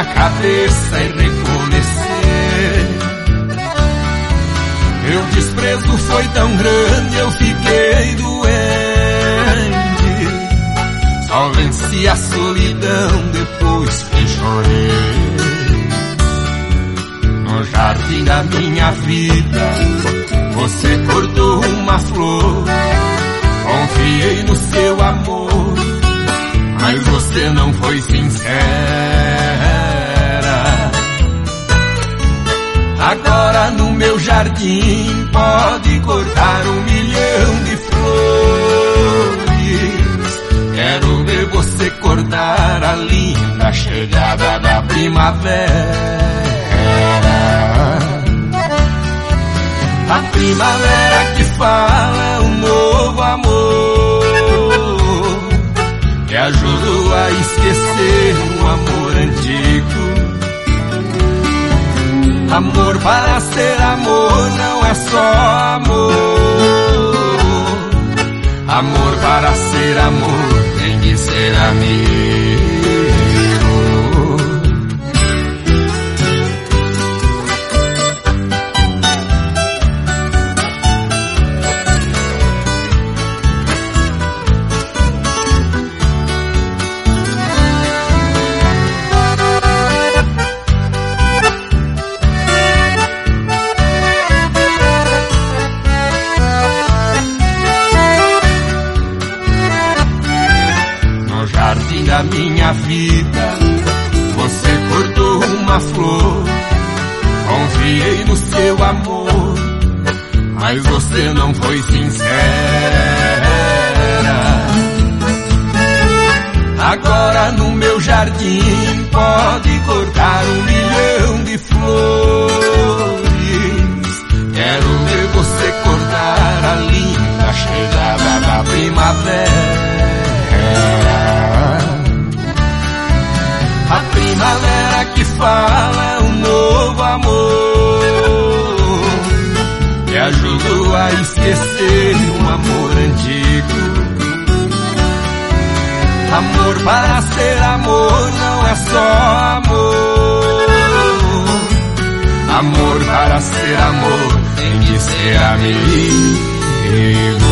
minha cabeça e recomecer. Meu desprezo foi tão grande, eu fiquei doente. Só venci a solidão depois que chorei. No jardim da minha vida, você cortou uma flor. Confiei no seu amor, mas você não foi sincera. Agora no meu jardim pode cortar 1 milhão de flores. Quero ver você cortar a linda chegada da primavera. A primavera que fala é um novo amor, que ajudou a esquecer um amor antigo. Amor para ser amor não é só amor. Amor para ser amor tem de ser amigo. Da minha vida, você cortou uma flor. Confiei no seu amor, mas você não foi sincera. Agora no meu jardim pode cortar 1 milhão de flores. Quero ver você cortar a linda chegada da primavera. A primavera que fala é um novo amor, que ajudou a esquecer um amor antigo. Amor para ser amor não é só amor. Amor para ser amor tem de ser amigo.